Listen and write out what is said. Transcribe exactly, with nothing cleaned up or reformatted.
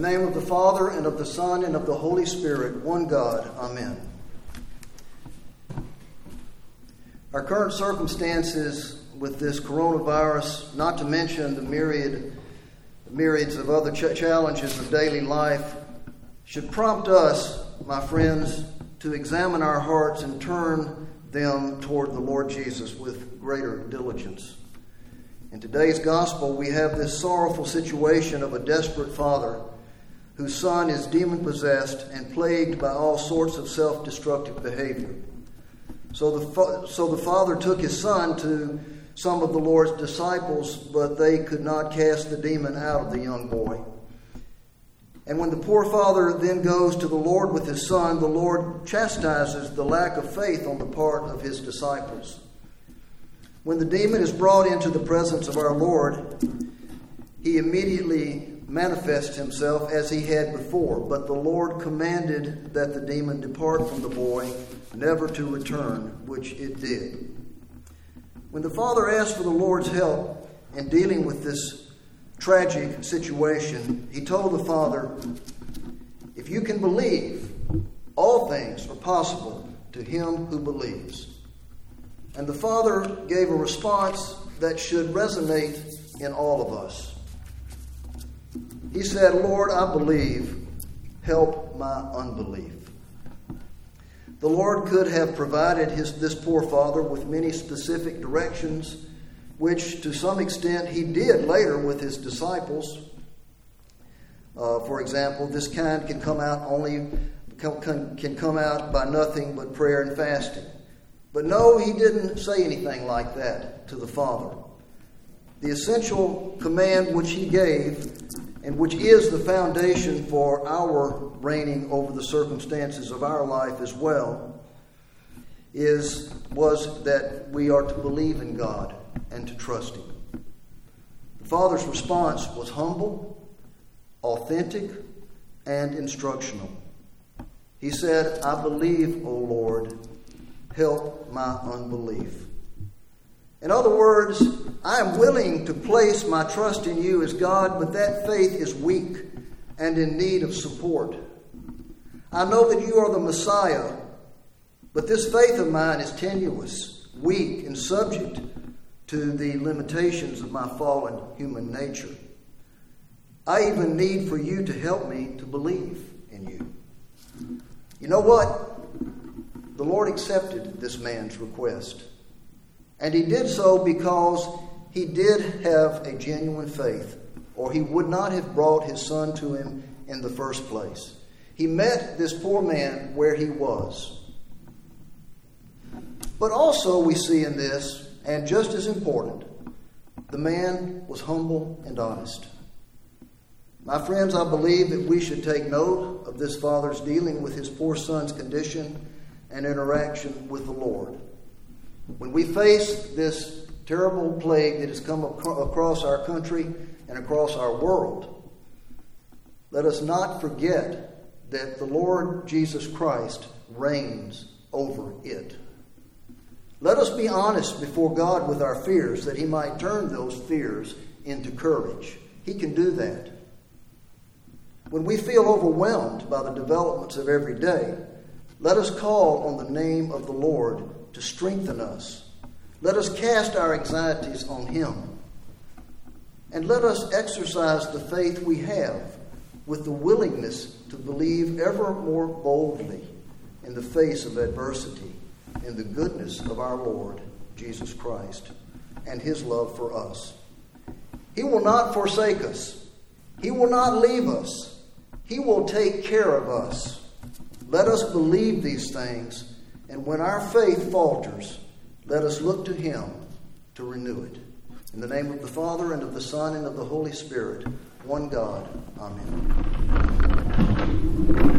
In the name of the Father, and of the Son, and of the Holy Spirit, one God. Amen. Our current circumstances with this coronavirus, not to mention the myriad, myriads of other ch- challenges of daily life, should prompt us, my friends, to examine our hearts and turn them toward the Lord Jesus with greater diligence. In today's gospel, we have this sorrowful situation of a desperate father whose son is demon-possessed and plagued by all sorts of self-destructive behavior. So the, fa- so the father took his son to some of the Lord's disciples, but they could not cast the demon out of the young boy. And when the poor father then goes to the Lord with his son, the Lord chastises the lack of faith on the part of his disciples. When the demon is brought into the presence of our Lord, he immediately manifests himself as he had before. But the Lord commanded that the demon depart from the boy, never to return, which it did. When the father asked for the Lord's help in dealing with this tragic situation, he told the father, "If you can believe, all things are possible to him who believes." And the father gave a response that should resonate in all of us. He said, "Lord, I believe, help my unbelief." The Lord could have provided his, this poor father with many specific directions, which to some extent he did later with his disciples. Uh, for example, this kind can come out only can, can come out by nothing but prayer and fasting. But no, he didn't say anything like that to the father. The essential command which he gave, and which is the foundation for our reigning over the circumstances of our life as well, is was that we are to believe in God and to trust him. The father's response was humble, authentic, and instructional. He said, "I believe, O Lord, help my unbelief." In other words, I am willing to place my trust in you as God, but that faith is weak and in need of support. I know that you are the Messiah, but this faith of mine is tenuous, weak, and subject to the limitations of my fallen human nature. I even need for you to help me to believe in you. You know what? The Lord accepted this man's request. And he did so because he did have a genuine faith, or he would not have brought his son to him in the first place. He met this poor man where he was. But also we see in this, and just as important, the man was humble and honest. My friends, I believe that we should take note of this father's dealing with his poor son's condition and interaction with the Lord. When we face this terrible plague that has come across our country and across our world, let us not forget that the Lord Jesus Christ reigns over it. Let us be honest before God with our fears, that he might turn those fears into courage. He can do that. When we feel overwhelmed by the developments of every day, let us call on the name of the Lord to strengthen us. Let us cast our anxieties on him. And let us exercise the faith we have with the willingness to believe ever more boldly in the face of adversity in the goodness of our Lord Jesus Christ and his love for us. He will not forsake us. He will not leave us. He will take care of us. Let us believe these things, and when our faith falters, let us look to him to renew it. In the name of the Father, and of the Son, and of the Holy Spirit, one God. Amen.